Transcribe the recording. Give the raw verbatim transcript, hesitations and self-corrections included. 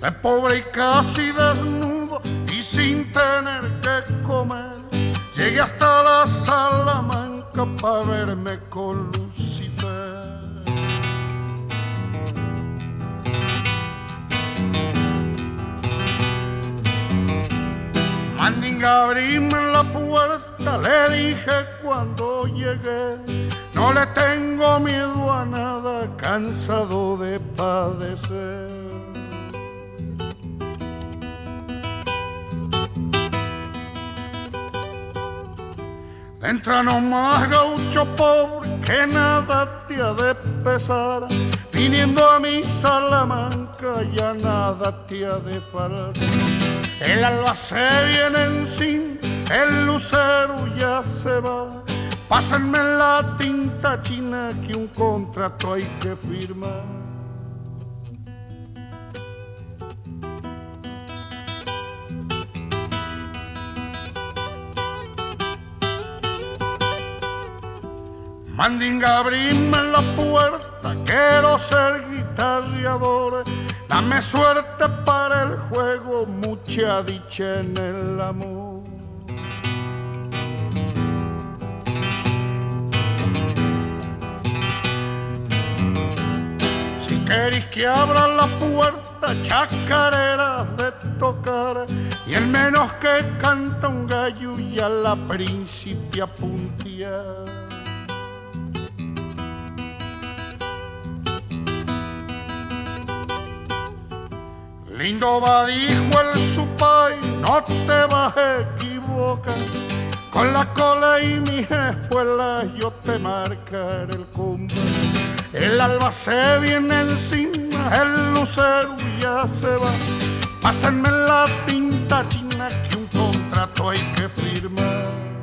de pobre y casi desnudo y sin tener que comer, llegué hasta la Salamanca para verme con Lucifer. Mandinga, abrime la puerta, le dije cuando llegué, no le tengo miedo a nada, cansado de padecer. Entra nomás, gaucho pobre, que nada te ha de pesar, viniendo a mi Salamanca ya nada te ha de parar. El alba se viene encima, el lucero ya se va, pásenme la tinta china que un contrato hay que firmar. Mandinga, abrime la puerta, quiero ser guitarreador, dame suerte para el juego, mucha dicha en el amor. Si queréis que abra la puerta, chacareras de tocar, y el menos que canta un gallo ya la principia puntear. Lindo va, dijo el supay, no te vas a equivocar, con la cola y mis espuelas yo te marcaré el compás. El alba se viene encima, el lucero ya se va, pásenme la tinta china que un contrato hay que firmar.